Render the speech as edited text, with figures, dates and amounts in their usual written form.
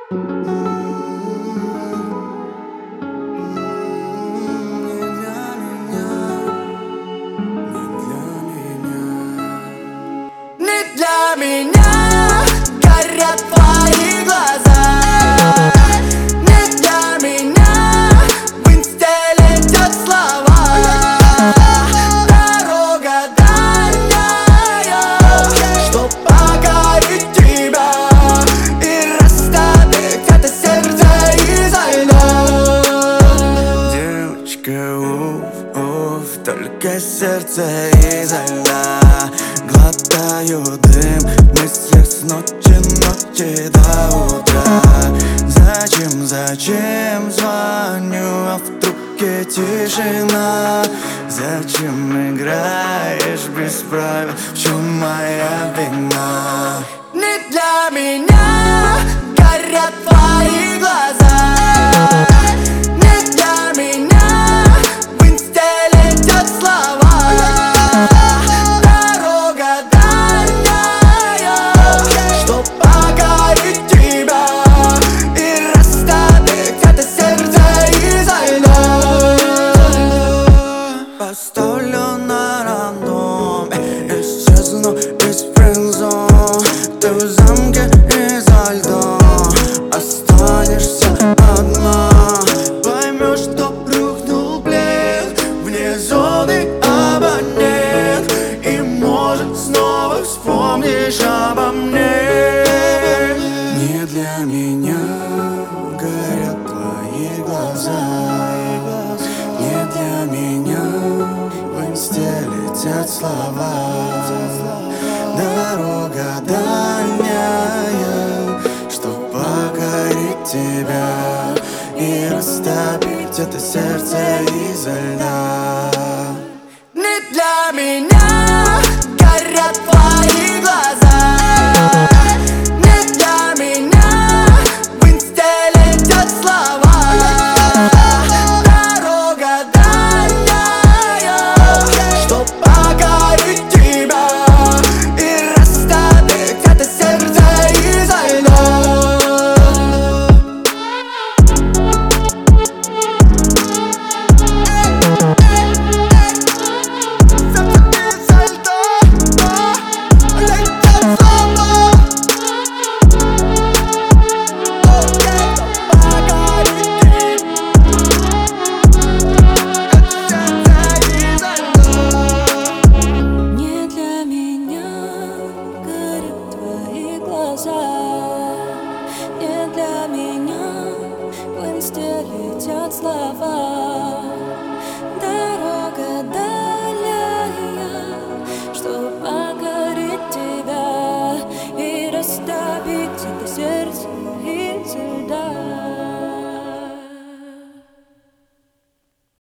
Не для меня горят твои глаза. Не для меня в инсте летят слова. Дорога дальняя, чтоб покорить тебя и расставить это сердце изо льда. Девочка, уф, только сердце изо льда. Глотаю дым в мыслях с ночи до утра. Зачем звоню, а в трубке тишина? Зачем играешь без правил, в чем моя вина? Не для меня горят твои глаза. Не для меня в инсте летят слова. Поставлю на рандом, исчезну из френдзон. Ты в замке изо льда, останешься одна. Поймешь, что рухнул плед, вне зоны абонент, и может снова вспомнишь обо мне. Не для меня горят твои глаза. Не для меня в инсте летят слова. Дорога дальняя, чтоб покорить тебя и растопить это сердце изо льда. Не для меня горят твои глаза. Не для меня в инсте летят слова. Не для меня в инсте летят слова.